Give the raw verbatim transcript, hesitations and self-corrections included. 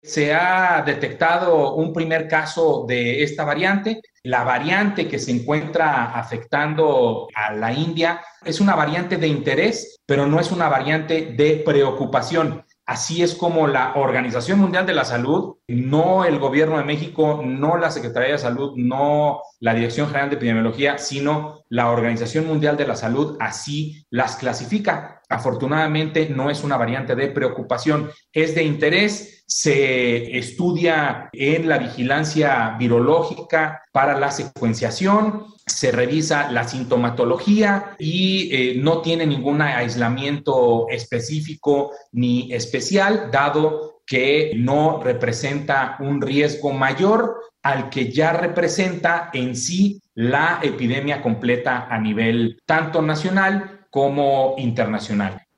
Se ha detectado un primer caso de esta variante. La variante que se encuentra afectando a la India es una variante de interés, pero no es una variante de preocupación. Así es como la Organización Mundial de la Salud, no el Gobierno de México, no la Secretaría de Salud, no la Dirección General de Epidemiología, sino la Organización Mundial de la Salud, así las clasifica. Afortunadamente no es una variante de preocupación, es de interés. Se estudia en la vigilancia virológica para la secuenciación, se revisa la sintomatología y eh, no tiene ningún aislamiento específico ni especial, dado que no representa un riesgo mayor al que ya representa en sí la epidemia completa a nivel tanto nacional como internacional.